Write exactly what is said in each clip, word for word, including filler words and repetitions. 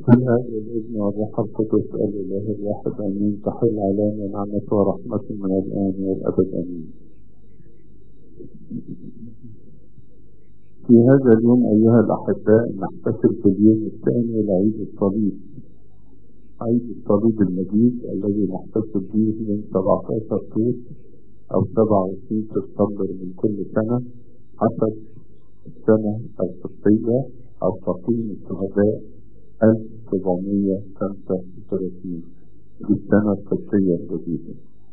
من أجل الابن والروح القدس الإله الواحد آمين. تحل علينا نعمته ورحمته من الآن والأبد آمين. في هذا اليوم أيها الأحباء نحتفل باليوم الثاني لعيد الصليب، عيد الصليب المجيد الذي نحتفل به من سبعة عشر توت أو سبعة وعشرين سبتمبر من كل سنة حسب السنة القبطية أو تقويم الشهداء ألف وسبعمائة وخمسة وثلاثين في السنة القبطية الجديدة.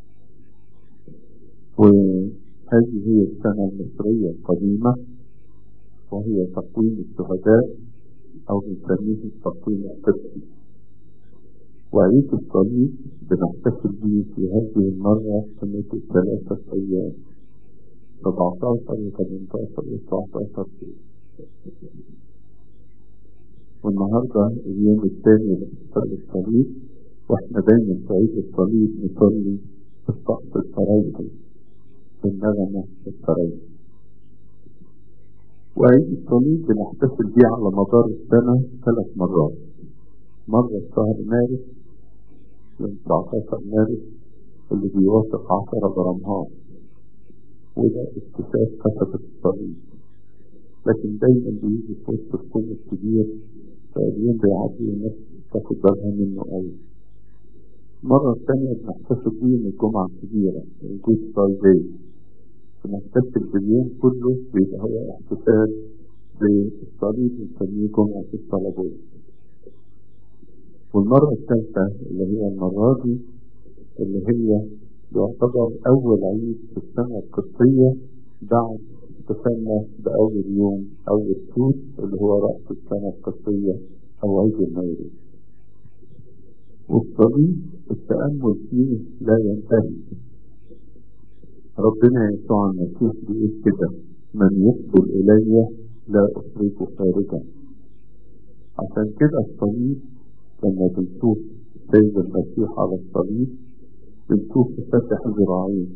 وهذه هي السنة المصرية القديمة وهي تقويم الشهداء أو بنسميه التقويم القبطي. وعيد الصليب بنحتفل به في هذه المرة لمدة ثلاثة أيام، سبعة عشر وثمانية عشر وتسعة عشر. والنهارده اليوم الثاني لاحتفال الصليب، واحنا دايما في عيد الصليب نصلي في الطقس الفرايحي في النغمة الفرايحي. وعيد الصليب بنحتفل بيه على مدار السنة ثلاث مرات، مرة في شهر مارس يوم تسعة عشر مارس اللي بيوافق عشرة برمهان، وده اكتشاف خشبة الصليب، لكن دايما بيجي في وسط الصوم الكبير فاليوم بيعدي الناس تاخد بالها منه قوي. مرة ثانية بنحتفل بيه من الجمعة الكبيرة الجود فرايداي، بنحتفل باليوم كله بيبقى هو احتفال بالصليب بنسميه جمعة الصليبية. والمرة الثالثة اللي هي المرة دي اللي هي يعتبر أول عيد في السنة القبطية بعد احتفالنا بأول يوم أول توت اللي هو رأس السنة القبطية أو عيد الميلاد. والصليب التأمل فيه لا ينتهي. ربنا يسوع المسيح بيقول كده: من يقبل إلي لا أخرجه خارجا. عشان كده الصليب لما بنشوف سيد المسيح على الصليب بنشوف فتح ذراعين،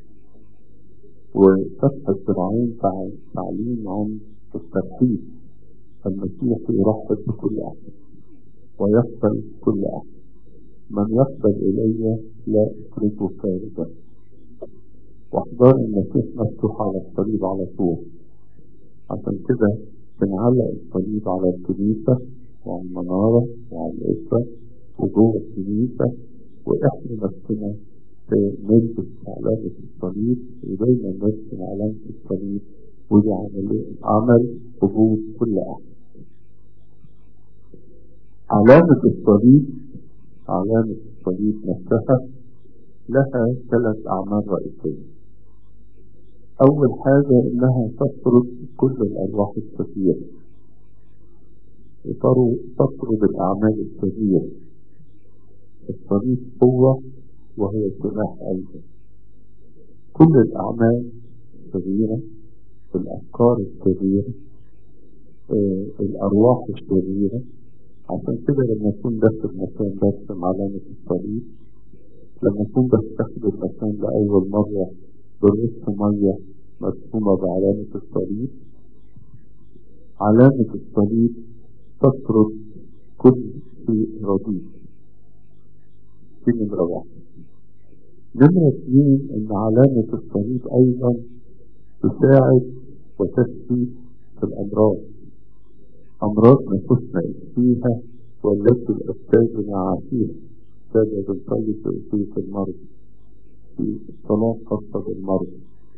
وفتح الذراعين تعليم عن الترحيب. المسيح يرحب بكل أحد ويقبل كل أحد. من يقبل إلي لا أخرجه خارجا. وأحضان المسيح مفتوح على الصليب على طول. عشان كده بنعلق الصليب على الكنيسة وعلى المنارة وعلى الإسرة وجوه الكنيسة، وإحنا نفسنا نلبس علامة الصليب ودايما نرسم علامة الصليب، ودي عمل قبول كل أحد. علامة الصليب علامة الصليب نفسها لها ثلاث أعمال رئيسية. أول حاجة إنها تطرد كل الأرواح الشريرة، تطرد الأعمال الشريرة. الصليب قوة وهي سلاح قلبه. كل الأعمال الشريرة، الأفكار الشريرة، آه، الأرواح الشريرة. عشان كده لما يكون داخل مكان برسم علامة الصليب، لما يكون بستخدم المكان لأول مرة برش مية مرسومة بعلامة الصليب. علامة الصليب تطرد كل شيء رديء. دي نمرة واحد. نمرة اثنين ان علامة الصليب ايضا تساعد وتشفي في الامراض، امراض نفسنا فيها والتي الاستاذ عافيها. سادة بنصلي في أسية المرض في الصلاة خاصة بالمرض.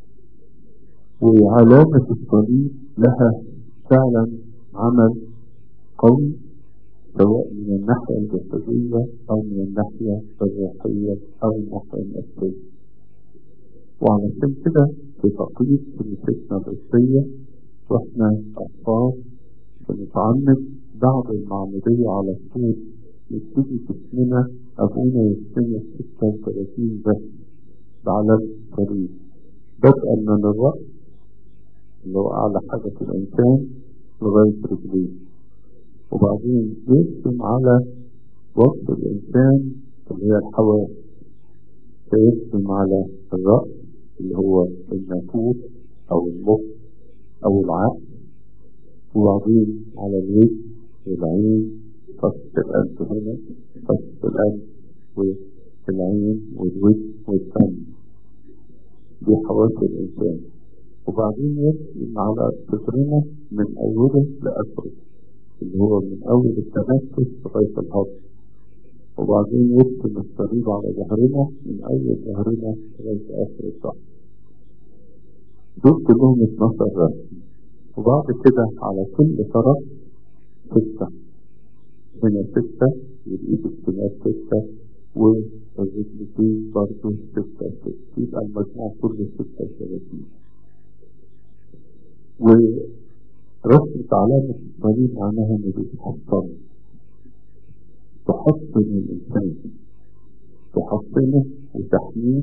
وعلامة الصليب لها فعلا عمل قوي سواء من الناحية الجسدية أو من الناحية الروحية أو الناحية النفسية. وعلشان كده في تقليد كنيستنا القبطية واحنا أطفال بنتعمد بعد المعمودية على طول يبتدي جسمنا أبونا يرسم ستة وثلاثين بس بعلامة الصليب، بدءا من الرأس اللي هو أعلى حاجة في الإنسان لغاية رجليه، وبعدين يرسم على وسط الإنسان اللي هي الحواس، فيرسم على الرأس اللي هو النافوخ أو المخ أو العقل، وبعدين على الوجه والعين فتحة الأنف هنا، فتحة الأنف والعين والوجه والفم، دي حواس الإنسان. وبعدين يرسم على صدرنا من أوله لآخره، اللي هو من أول التنفس لغاية الهضم. وبعدين يرسم الصليب على ظهرنا من أول ظهرنا لغاية آخر الظهر. دول كلهم اتناشر رسم. وبعد كده على كل طرف ستة، هنا ستة، والإيد الشمال ستة، والرجلتين برضه ستة ستة، يبقى المجموع كله ستة وثلاثين. ورسمة علامة الصليب معناها إنه بيتحصن، تحصن الإنسان، تحصنه وتحميه،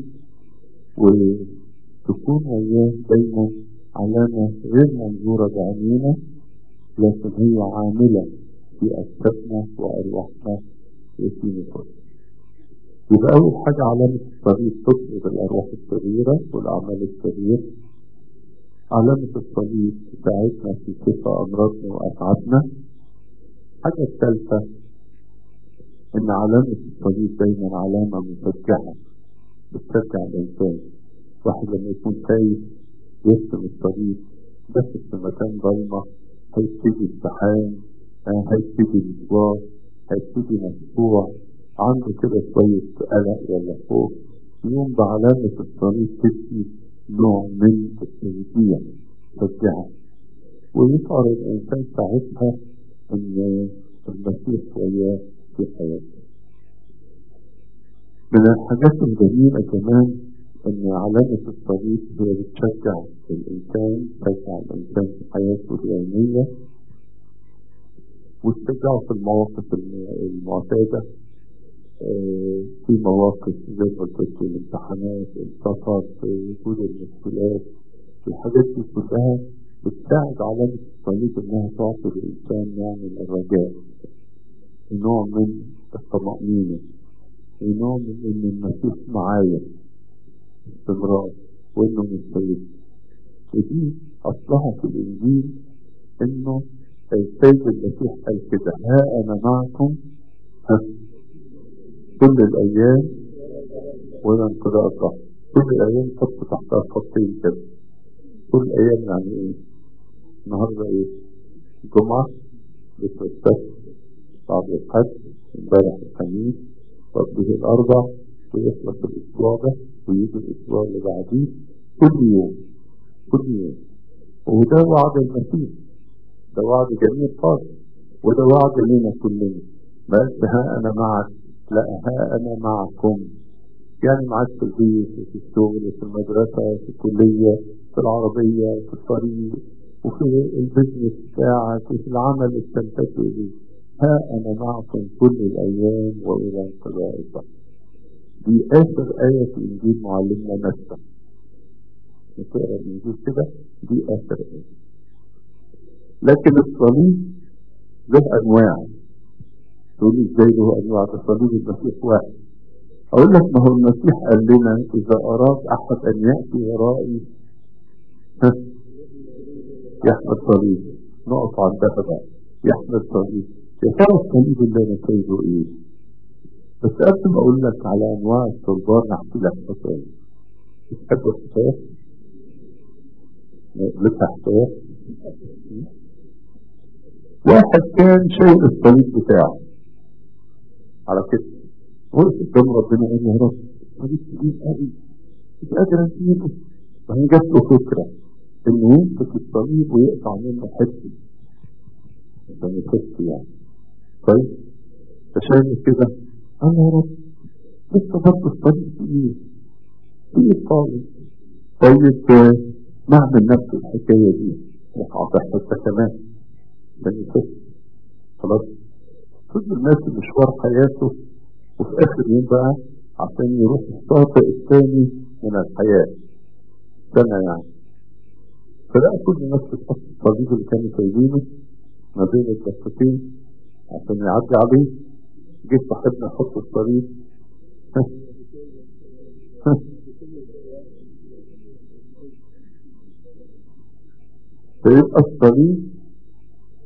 وتكون وياه دايما علامة غير منظورة بعينينا، لكن هي عاملة في أجسادنا وأرواحنا وفي نفوسنا. يبقى أول حاجة علامة الصليب تطرد الأرواح الشريرة والأعمال الشريرة. علامة الصليب تساعدنا في شفاء أمراضنا وأتعابنا. الحاجة الثالثة إن علامة الصليب دايما علامة مشجعة، بتشجع الإنسان. واحد لما يكون خايف يرسم الصليب، بس في مكان ضلمة، هيبتدي امتحان، هيبتدي مشوار، هيبتدي مشروع، عنده كده شوية قلق ولا خوف، يوم بعلامة الصليب تدي نوع من التشجيع، تشجيعه، ويشعر الإنسان ساعتها إن المسيح وياه في حياته. من الحاجات الجميلة كمان إن علامة الصليب هي بتشجع الإنسان، تشجع الإنسان في حياته اليومية، وتشجعه في المواقف المعتادة، في مواقف زي ما قلت الامتحانات، السفر، وجود المشكلات. الحاجات دي كلها بتساعد علامة الصليب إنها تعطي الإنسان نوع من الرجاء، نوع من الطمأنينة، نوع من إن المسيح معايا باستمرار وإنه مستمر. ودي أصلها في الإنجيل إنه السيد المسيح قال كده: ها أنا معكم كل الأيام ولا انقضاء الظهر. كل الأيام حط تحتها خطين كده. كل الأيام يعني إيه؟ النهارده إيه؟ الجمعة، بكرة السبت، بعد الحد، امبارح الخميس، قبله الأربع، ويخلص الأسبوع ده ويجي الأسبوع اللي بعديه. كل يوم كل يوم. وده وعد المسيح، ده وعد جميل خالص، وده وعد لنا كلنا. ما قالش ها أنا معك، لا، ها أنا معكم، يعني معاك في البيت، في الشغل، في المدرسة، في الكلية، في العربية، في الطريق، وفي البزنس بتاعك، وفي العمل اللي بتلتزم به. ها أنا معكم كل الأيام وإلى انقضاء الظهر. دي آخر آية في إنجيل معلمنا متى. نقرأ الإنجيل كده، دي آخر آية. لكن الصليب له أنواع. تقول إزاي له أنواع؟ ده صليب المسيح واحد. أقول لك ما هو المسيح قال لنا: إذا أراد أحد أن يأتي ورائي يحمل صليب. نقف عندها بقى، يحمل صليب. يا ترى الصليب اللي أنا سايبه إيه؟ بس قبل ما أقول لك على أنواع الصلبان أحكي لك حكاية. بتحب الحكايات؟ لسه حكايات؟ واحد كان شايل الصليب بتاعه على كتفه، وقف قدام ربنا قال: يا رب الصليب تقيل قوي، مش قادر أشيله. فهي جات له فكرة إنه يمسك الصليب ويقطع منه حتة عشان يخف يعني. طيب فشايل كده، قال: يا رب لسه برضه الصليب تقيل تقيل خالص. طيب نعمل نفس الحكاية دي، نقطع حتة كمان عشان يخف. خلاص كل الناس مشوار حياته، وفي آخر يوم بقى عشان يروح الشاطئ الثاني من الحياة سنة يعني. فلقى كل الناس بتحط الصليب اللي كانوا سايبينه ما بين الكفتين عشان يعدي عليه. جه صاحبنا يحط الصليب، فيبقى الصليب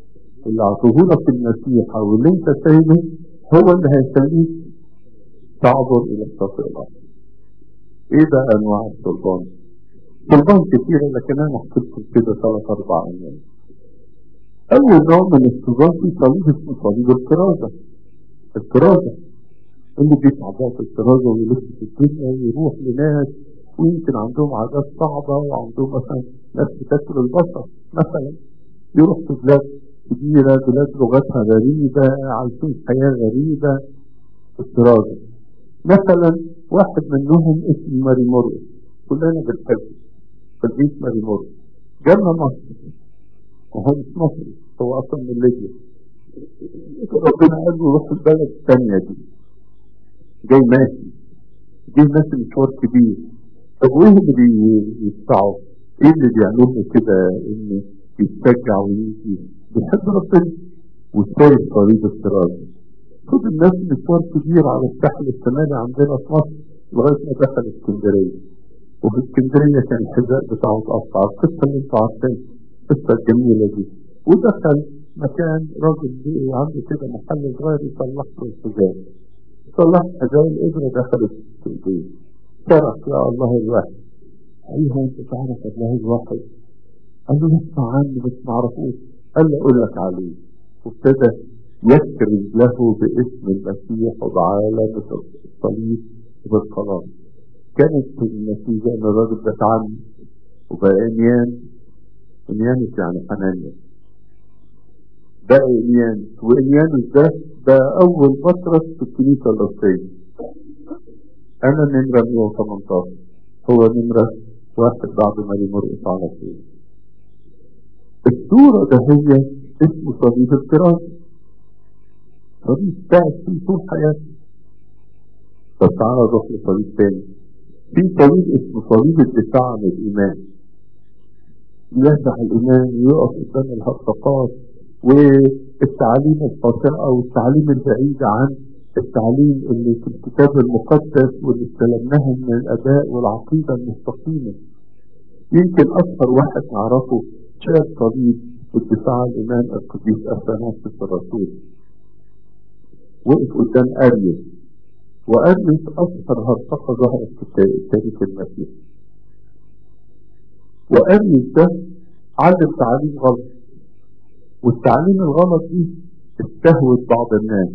اللي عطوهولك المسيح او اللي انت سايبه هو اللي هيخليك تعبر الى الشاطئ الاخر. ايه بقى انواع الصلبان؟ صلبان كتيرة لكن انا حكيت كده ثلاث اربع انواع. اول نوع من الصلبان في صليب اسمه صليب الكرازة. الكرازة اللي بيطلع بقى في الكرازة ويلف في الدنيا ويروح لناس ويمكن عندهم عادات صعبة وعندهم مثلا ناس بتاكل البشر مثلا، يروح في بلاد كبيرة، بلاد لغتها غريبة، عايشين حياة غريبة في الكرازة. مثلا واحد منهم اسمه ماري مرقس، كلنا بنحبه، قديس ماري مرقس، جالنا مصر وهو مش مصري، هو اصلا من ليبيا. ربنا قال له روح البلد الثانية دي، جاي ماشي، جاي ماشي مشوار كبير. طب وايه اللي بيدفعه؟ ايه اللي بيعمله كده انه يتشجع ويجي؟ بيحب ربنا وشايف طريق الكرازة. خد الناس مشوار كبير على الساحل الشمالي عندنا في مصر لغاية ما دخل اسكندرية، وفي اسكندرية كان الحذاء بتاعه اتقطع، القصة اللي انتوا عارفينها، القصة الجميلة دي. ودخل مكان راجل عنده كده محل صغير يصلح له الحذاء، صلح حذاء، الإبرة دخلت في البيت، صرخ يا الله الواحد. أيها أنت تعرف الله الواحد؟ قال له اسمع عني بس ما اعرفوش. قال له أقول لك عليه. وابتدى يكرز له باسم المسيح وبعلامة الصليب وبالخلاص. كانت النتيجة ان الراجل ده اتعمى وبقى انيان، انيانس يعني حنانيا، بقى انيانس، وانيانس ده بقى اول بطرس في الكنيسة القبطية. انا نمرة مية وتمنتاشر، هو نمرة واحد بعد ما يمرقص على طول. الصورة ده هي اسمه صليب الكرازة، صليب قاعد فيه طول حياته. طب تعالى نروح لصليب تاني. في صليب اسمه صليب الدفاع عن الإيمان، يدفع الإيمان ويقف قدام الهرطقات والتعاليم الخاطئة والتعاليم البعيدة عن التعليم اللي في الكتاب المقدس واللي استلمناهم من الآباء والعقيدة المستقيمة. يمكن أكثر واحد نعرفه شال صليب الدفاع عن الإيمان القديس أثناسيوس الرسول، وقف قدام أريوس، وأريوس أكثر هرطقة ظهرت في التاريخ المسيحي. وأريوس ده علم تعليم غلط، والتعليم الغلط دي استهوت بعض الناس،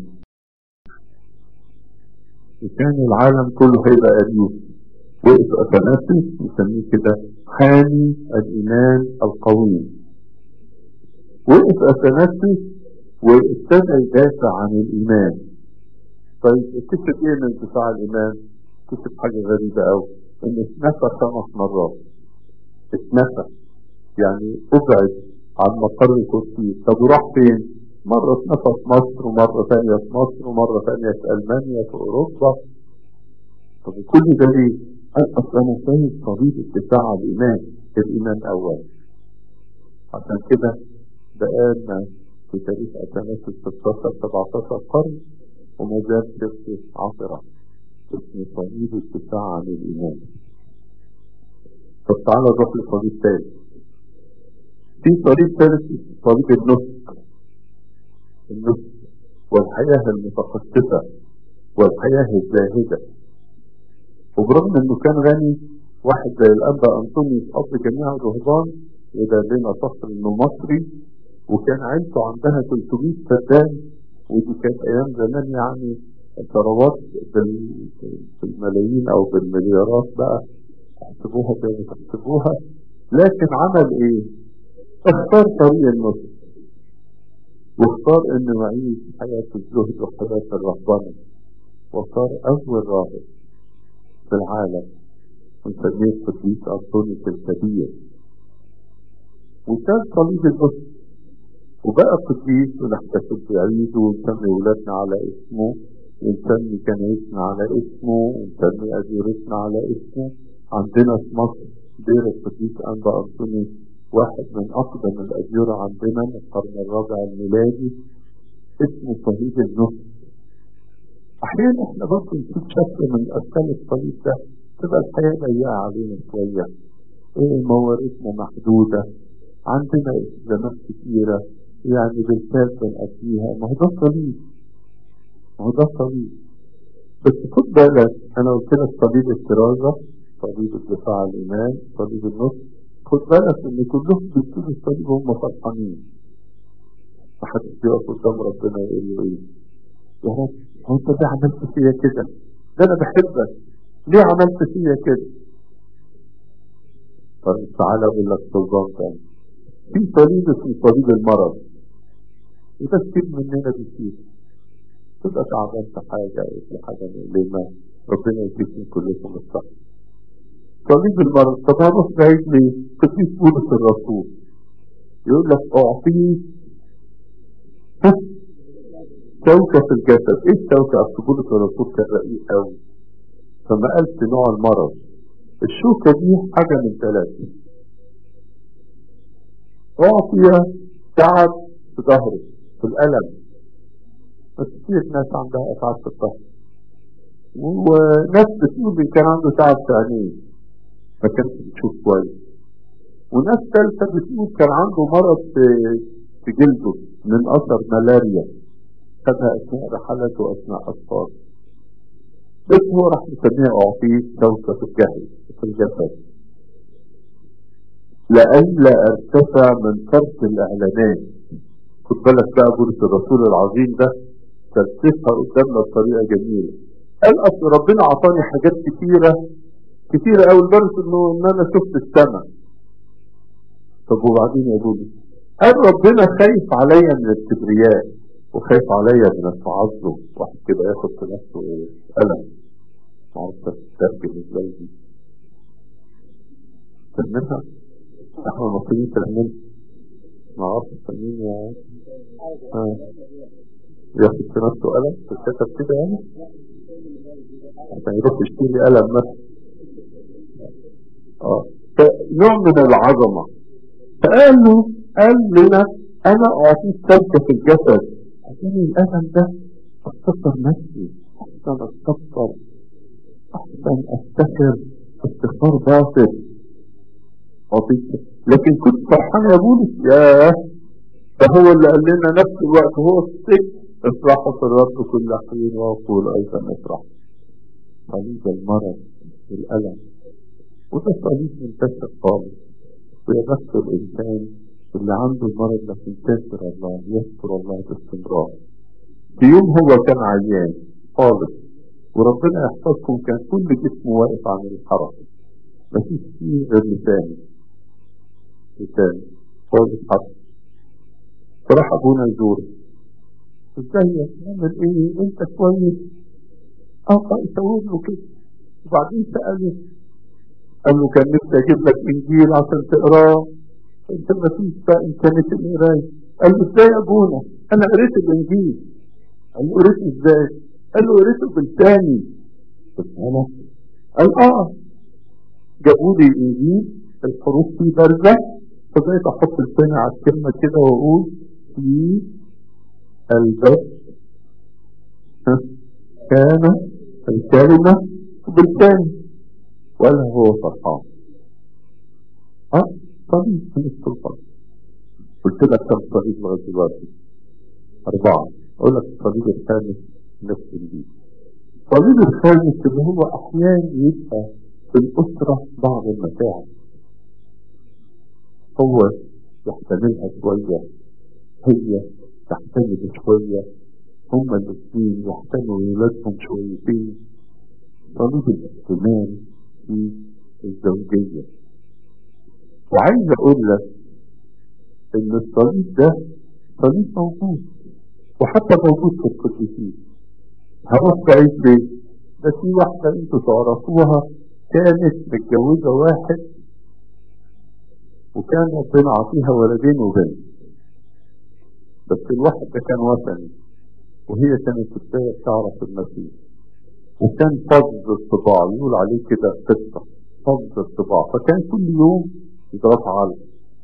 وكان العالم كله هيبقى أريوس. وقف أثناسيوس يسميه كده حامي الإيمان القويم. وقف أثناسيوس وابتدى يدافع عن الإيمان. طيب اكتشف ايه من دفاع الإيمان؟ اكتشف حاجة غريبة أوي، إن اتنفى خمس مرات. اتنفى يعني أبعد عن مقر الكرسي. طب وراح فين؟ مرة اتنفى في مصر، ومرة ثانية في مصر، ومرة ثانية في ألمانيا، في أوروبا. طب كل ده ليه؟ قال أصل أنا شايف طريق الدفاع عن الإيمان، الإيمان أول. عشان كده بقالنا في تاريخ أثناسيوس ستاشر سبعتاشر قرن وما زال شركة عطرة اسمه صليب الدفاع عن الإيمان. طب تعالى نروح لصليب ثالث. في صليب ثالث صليب النسك، النسك والحياة المتقدسة والحياة الزاهدة. وبرغم انه كان غني، واحد زي الأنبا أنطونيوس أب جميع الرهبان، وده لنا فخر انه مصري، وكان عيلته عندها ثلاثمية فدان، ودي كانت ايام زمان يعني ثروات بالملايين او بالمليارات بقى، احسبوها زي ما تحسبوها. لكن عمل ايه؟ اختار طريق النصر، واختار انه يعيش حياة الزهد وحياة الرهبنة، وصار اول راهب في العالم، ونسميه القديس أنطونيوس الكبير. وكان صليب النصر وبقى قديس، ونحتفل بعيده ونسمي ولادنا على اسمه، ونسمي كنايسنا على اسمه، ونسمي أديرتنا على اسمه. عندنا في مصر دير القديس أنبا أنطونيوس، واحد من أقدم الأديرة عندنا من القرن الرابع الميلادي، اسمه صليب النصر. أحيانا إحنا برضه نشوف شكل من أشكال الصليب ده، تبقى الحياة ضيقة علينا شوية، إيه مواردنا محدودة، عندنا التزامات كتيرة، يعني بالكاد بنقضيها، ما هو ده صليب، ما هو ده صليب. بس خد بالك، انا قلت لك صليب الكرازة، صليب الدفاع عن الايمان، صليب النصر. خد بالك ان كلهم بيكتبوا الصليب وهم فرحانين. محدش بيقف قدام ربنا يقول له ايه؟ يا رب هو انت ليه عملت فيا كده؟ ده انا بحبك، ليه عملت فيا كده؟ طيب تعالى اقول لك صلبان تاني. في صليب اسمه صليب المرض، وده كتير مننا بيصير. تبقى تعبان في حاجة أو في حاجة مؤلمة، ربنا يكفيكم كلكم الصحة. صليب المرض، طب هروح بعيد ليه؟ قديس بولس الرسول يقول لك أعطيك شوكة في الجسد. إيه الشوكة؟ أصل بولس الرسول كان رقيق أوي، فما قالش نوع المرض. الشوكة دي حاجة من ثلاثة: أعطي تعب في ظهره، في الألم، بس كتير ناس عندها أتعاب في الظهر، وناس بتقول إن كان عنده تعب في عينيه ما كانش بتشوف كويس، وناس ثالثة بتقول كان عنده مرض في في جلده من أثر ملاريا خدها أثناء رحلات وأثناء أطفال. بس هو راح يسميها أعطيه شوكة في الجسد في الجسد لئلا ارتفع من فرط الإعلانات. خد بالك بقى، بولس الرسول العظيم ده ترتفها قدامنا بطريقة جميلة. قال أصل ربنا عطاني حاجات كتيرة كتيرة أوي لدرجة إنه إن أنا شفت السماء. طب وبعدين يا بولس؟ قال ربنا خايف عليا من الكبرياء وخايف عليا من التعظم. واحد كده ياخد في نفسه ألم، معرفش تترجم ازاي دي. ترممها؟ احنا المصريين ترممها، معرفش ترميم يا ها. ياخد في نفسه ألم تتكتب كده يعني عشان يروح يشتري ألم مثلا. اه نوع من العظمة. فقال له قال لنا أنا أعطيك شوكة في الجسد عشان الألم ده أستغفر نفسي، أحسن أستغفر، أحسن أفتكر استغفار باطل أعطيك. لكن كنت فرحان يا بولس، ياه ده هو اللي قال لنا نفس الوقت هو السجن افرحوا في الرب كل حين وأقول أيضا افرح. صليب المرض والألم، وده صليب منتشر خالص، ويغسل الإنسان اللي عنده المرض لكن كافر الله يذكر الله باستمرار. في يوم هو كان عيان خالص وربنا يحفظكم كان كل جسمه واقف عن الحركة، مفيش فيه غير لسانه لسانه خالص حركة. فراح أبونا يزوره، ازيك نعمل ايه انت كويس؟ اه يسوي له كده. وبعدين سأله قال له كان نفسي اجيب لك انجيل عشان تقراه، انت ما فيش بقى امكانيه القرايه. قال له ازاي يا ابونا؟ انا قريت الانجيل. قال له قريته ازاي؟ قال له قريته بلساني. انا قال اه جابوا لي انجيل الحروف فيه بارزه، فبقيت احط لساني على الكلمه كده واقول في البس كان الكلمه بلساني، ولا هو فرحان. ها صليب من السلطان. قلت لك كم صليب لغايه دلوقتي؟ أربعة. أقول لك الصليب الخامس نفس الجديد. الصليب الخامس اللي هو أحيانا يبقى في الأسرة بعض المتاعب هو يحتملها شوية، هي تحتمل شوية، هما الاثنين يحتملوا ولادهم شويتين. صليب الاهتمام في الزوجية. وعايز أقول لك إن الصليب ده صليب موجود وحتى موجود في القديسين. هروح بعيد ليه؟ ده في واحدة انتوا تعرفوها كانت متجوزة واحد وكان ربنا عطيها ولدين وبنت، بس الواحد ده كان وثني وهي كانت بداية تعرف المسيح، وكان فض الطباع يقول عليه كده قصة فض الطباع، فكان كل يوم يضربها على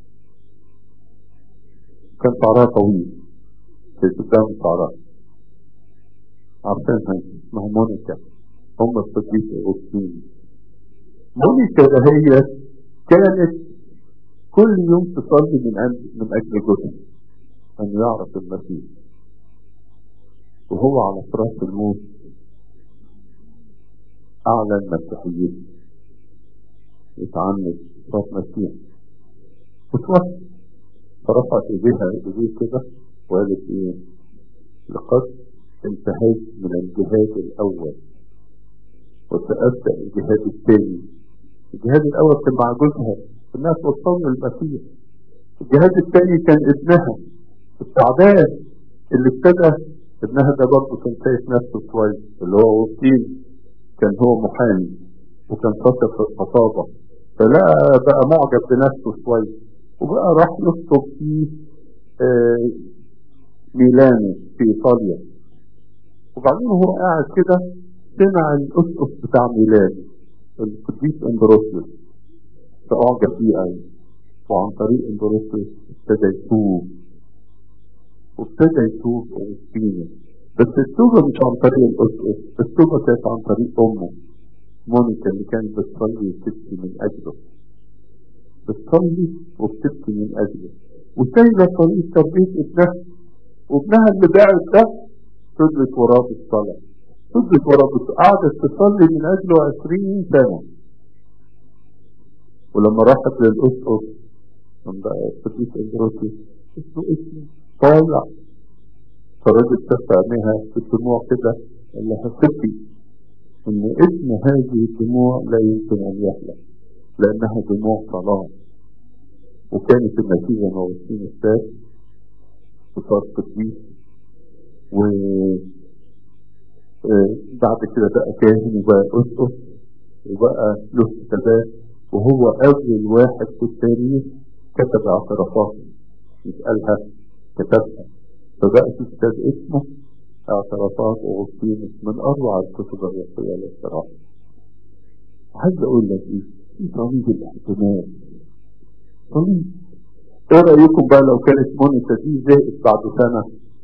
كان شعرها طويل في قدام شعرها. عارفينها اسمها مونيكا، هم الصديق أغسطين. مونيكا ده هي كانت كل يوم تصلي من أجل من أجل جوزها، أن يعرف المسيح، وهو على فراش الموت أعلن مسيحيته، يتعمد صار مسيح وتوفى. فرفعت إيديها إيديه كده وقالت إيه؟ لقد انتهيت من الجهاد الأول وسأبدأ الجهاد الثاني. الجهاد الأول كان مع جوزها إنها توصلنا للمسيح. الجهاد الثاني كان ابنها التعبان اللي ابتدى. ابنها ده برضه كان شايف نفسه كويس، اللي هو وكيل، كان هو محامي وكان شاطر في الخطابة، فلقى بقى معجب بنفسه كويس وبقى راح يخطب في آه ميلانو في إيطاليا. وبعدين هو قاعد كده سمع الأسقف بتاع ميلانو القديس امبروسيوس، فأعجب فيه قوي، وعن طريق امبروسيوس ابتدى يتوب وابتدى يتوب أوغسطينوس. بس التوبة مش عن طريق الأسقف، التوبة كانت عن طريق أمه مونيكا اللي كانت بتصلي وبتبكي من أجله، بتصلي وبتبكي من أجله وسايبة طريق تربية ابنها. وابنها اللي بعد ده فضلت وراه بالصلاة، فضلت وراه بالصلاة، قعدت تصلي من أجله عشرين سنة. ولما راحت للأسقف من بقى القديس امبروسيوس اسمه اسمه طالع، فالراجل شاف عينيها في الدموع كده قال لها ستي إن اسم هذه الدموع لا يمكن أن يحلى لأنها دموع صلاة. وكانت النتيجة إن أوغسطينوس الثالث وصار قديس، وبعد كده بقى كاهن وبقى أسقف وبقى له كتابات، وهو أول واحد في التاريخ كتب اعترافات يسألها كتبها، فبقى في كتاب اسمه اعترافات أوغسطينوس من أروع الكتب الروحية للصراحة. عايز أقول لك إيه؟ في صليب الاحتمال، صليب. إيه رأيكم بقى لو كانت مونيكا دي زهقت بعد سنة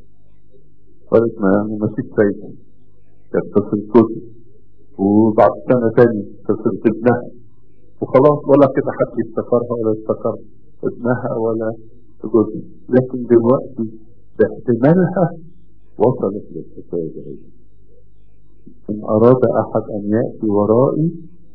قالت ما يعني مفيش فايدة، كانت تصل كتب، وبعد سنة تاني تصل ابنها، وخلاص ولا كده حد يفتكرها ولا يفتكر ابنها ولا جوزها. لكن دلوقتي باحتمالها وصلت للحكاية دي. إن أراد أحد أن يأتي ورائي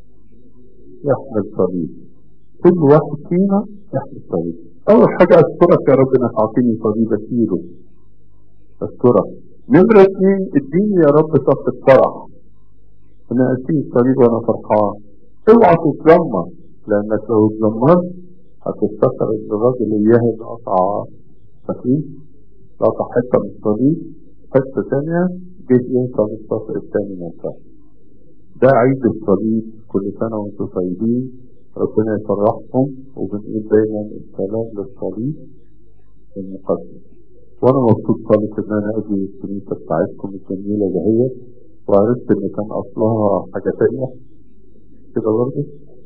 يحمل صليب. كل واحد فينا يحمل صليب. أول حاجة أشكرك يا رب إنك أعطيني صليب أشيله، أشكرك. نمرة اثنين اديني يا رب صفة فرح أنا أشيل صليب وأنا فرحان. اوعى تتذمر، لأنك لو اتذمرت هتفتكر إن الراجل إياه قطع فاكرين؟ قطع حتة من الصليب، حتة ثانية جيت ينسى الصف الثاني منطقة. ده عيد الصليب، كل سنة وانتم طيبين، ربنا يفرحكم، وبنقول دايما السلام للصليب المقدس. وانا مبسوط خالص ان انا اجي الكنيسة بتاعتكم الجميلة دهيت، وعرفت ان كان اصلها حاجة تانية كده برضه.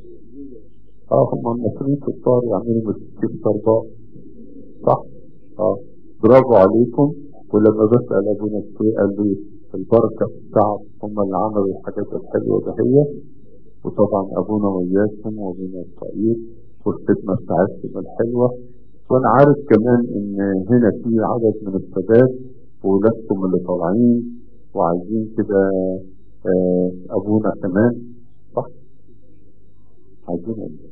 اه هم المصريين في الطار يعملوا مسكين طرباء صح؟ اه برافو عليكم. ولما بسأل ابونا الشيء قال لي البركة بتاعت هم اللي عملوا الحاجات الحلوة دهيت، وطبعا ابونا وياكم وابونا الصعيد والخدمة بتاعتكم الحلوة. وانا عارف كمان ان هنا في عدد من الشباب وولادكم اللي طالعين وعايزين كده آه ابونا كمان صح؟ عايزين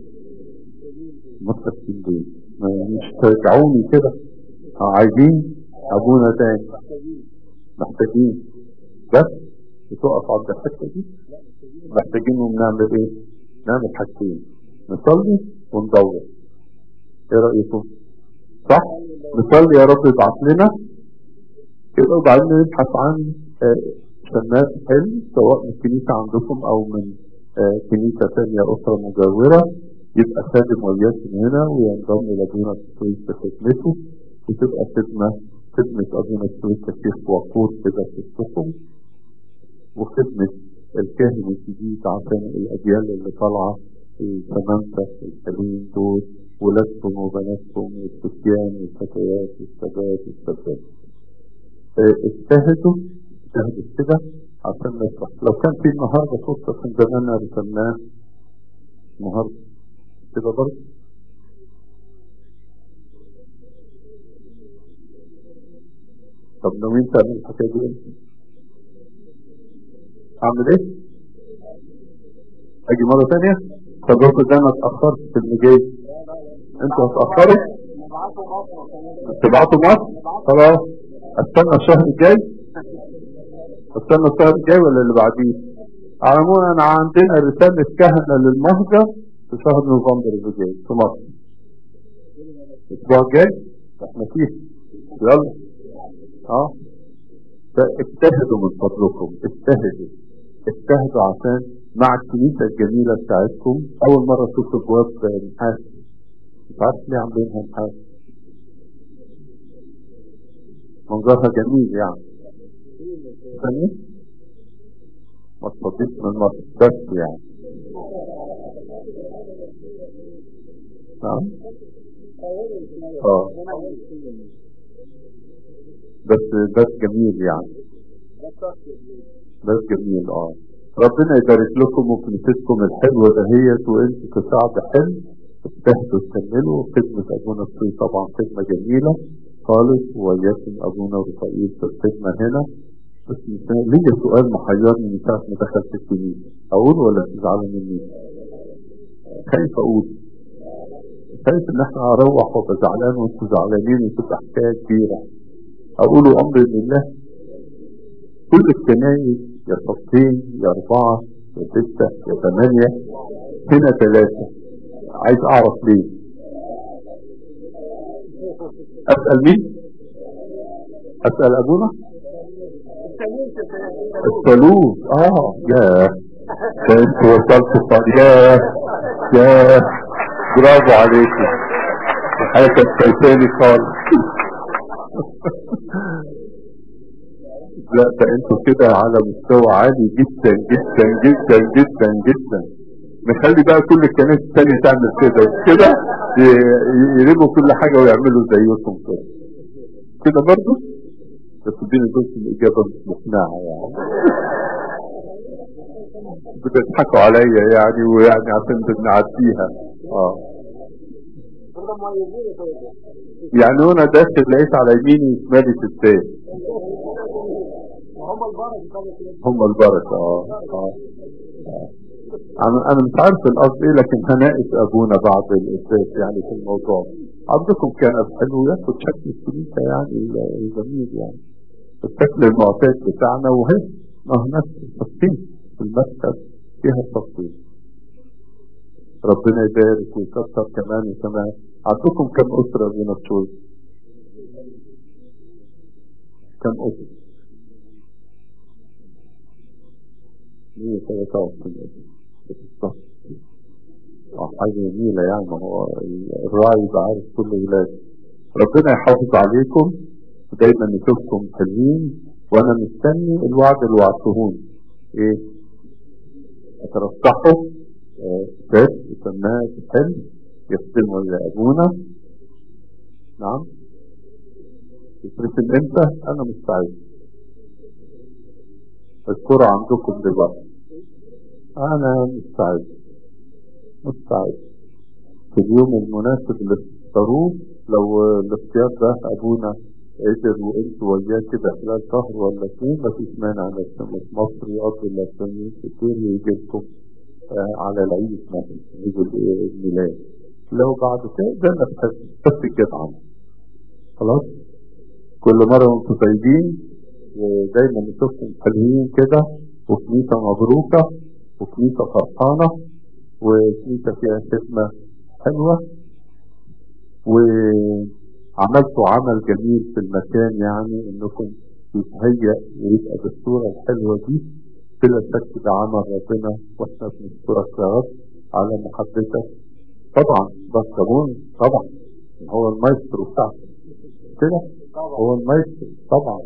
مصرفين دول مش ترجعوني كده، عايزين ابونا تاني، محتاجين بس بتقف عند الحته دي. محتاجين نعمل ايه؟ نعمل حاجتين، نصلي وندور. ايه رايكم؟ صح؟ نصلي يا رب يبعث لنا كده، وبعدين نبحث عن آه شماس حلو سواء من الكنيسه عندكم او من آه كنيسه ثانيه اخرى مجاوره، يبقى خادم وياكم هنا وينضم الى ابونا السويس في خدمته، وتبقى خدمه خدمه ابونا السويس كشيخ وقور كده في السفن، وخدمه الكاهن الجديد عشان الاجيال اللي طالعه الشمامسه الحلوين دول، ولادكم وبناتكم والفتيان والفتيات والشباب والشابات. اجتهدوا اجتهدوا كده عشان نفرح. لو كان في النهارده فرصه كان زماننا رسمناه النهارده كده برضه. طب ناويين تعملوا الحكايه دي امتى؟ اعمل ايه؟ اجي مره ثانيه؟ طب افرض انا اتاخرت في اللي جاي، انتوا هتاخروا؟ تبعتوا مصر؟ خلاص استنى الشهر الجاي؟ استنى الشهر الجاي ولا اللي بعديه؟ على العموم انا عندنا رساله كهنه للمهجر في شهر نوفمبر اللي جاي في مصر. الاسبوع الجاي احنا فيه. يلا اه اجتهدوا من فضلكم، اجتهدوا اجتهدوا عشان مع الكنيسه الجميله بتاعتكم. اول مره اشوف ابواب نحاس، مش عارف ليه عاملينها نحاس، منظرها جميل يعني. ثاني ما تفضيش من مصر بس يعني. نعم اه بس بس جميل يعني، بس جميل اه. ربنا يبارك لكم وكنيستكم الحلوه دهيت، وانتوا كشعب حلو اجتهدوا تكملوا خدمه ابونا الطويل. طبعا خدمه جميله خالص، وياكم ابونا رفائيل في الخدمه هنا. بس ليا سؤال محيرني من ساعه ما دخلت الكنيسه، اقول ولا تزعلوا مني؟ خايف اقول، خايف ان احنا اروح وابقى زعلان وانتوا زعلانين وتبقى حكايه كبيره. اقولوا امر لله. كل الكنايس يا صفين يا اربعه يا سته يا ثمانيه، هنا ثلاثه. عايز اعرف ليه؟ اسال مين؟ اسال ابونا؟ الثالوث. اه ياه ده انتوا وصلتوا صار. ياه ياه برافو عليكم، الحياه كانت فايتاني خالص. لا ده انتوا كده على مستوى عالي جدا جدا جدا جدا جدا. نخلي بقى كل الكنائس الثانيه تعمل كده كده، يقلبوا كل حاجه ويعملوا زيكم كده كده برضه. بس اديني بس الاجابه مش مقنعه يعني. بتضحكوا عليا يعني، ويعني عشان بنعديها اه. يعني وانا داخل لقيت على يميني وشمالي ستات. هم البركه اه اه. انا انا مش عارف القصد ايه، لكن هناقش ابونا بعد الاساس يعني في الموضوع. عندكم كنف حلو ياخد شكل الكنيسه يعني الجميل يعني، الشكل المعتاد بتاعنا. وهي ما هو نفس التصفيق في المكتب فيها التصفيق. ربنا يبارك ويكثر كمان وكمان. عندكم كم اسره من الشوي؟ كم اسره؟ مية وثلاثة وعشرين اسره. اه حاجه جميله يعني. ما هو الراعي يبقى عارف كل ولاده. ربنا يحافظ عليكم ودايما نشوفكم حلوين، وانا مستني الوعد اللي وعدتهوني. ايه؟ هترشحوا فات وسماها حلو يختموا لابونا. نعم يترسم امتى؟ انا مستعد. الكرة عندكم دلوقتي. انا مستعد مستعد في اليوم المناسب اللي تختاروه. لو الاختيار ده ابونا قدر وانتوا وياه كده خلال شهر ولا اثنين، مفيش مانع انك في مصر يقضي الاثنين كتير ويجي لكم آه على العيد مثلا عيد الميلاد. لو بعد كده ده نفس بس كده عنه خلاص. كل مرة وانتوا طيبين، ودايما نشوفكم حلوين كده، وكنيسة مبروكة وكنيسة فرحانة وكنيسة فيها خدمة حلوة، وعملتوا عمل جميل في المكان يعني انكم تتهيأ ويبقى بالصورة الحلوة دي. بلا شك ده عمل ربنا، واحنا بنشكرك يا رب على محبتك. طبعا بس طبعا هو المايسترو بتاعك كده، هو المايسترو طبعا.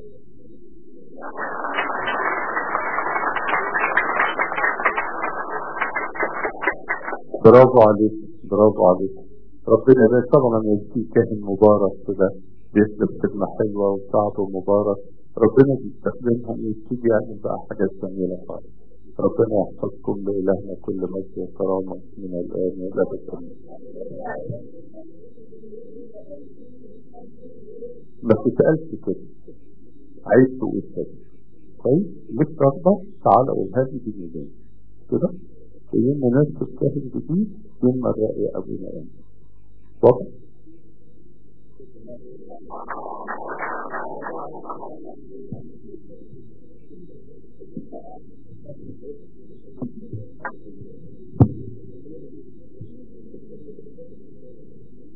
برافو عليك برافو عليك. ربنا يبارك. طبعا يجي كاهن مبارك كده بيخدم خدمة حلوة وشعبه مبارك، ربنا بيستخدمها ويبتدي يعمل بقى حاجات جميلة خالص. ربنا يحفظكم لإلهنا كل مجد وكرامة من الآن وإلى الأبد. ما تسألش كده عايز تقول كده طيب ليك رغبة تعالى قولها لي بجنيه كده يوم ما نرسل كاهن جديد يوم ما الرأي أبونا يعني واضح؟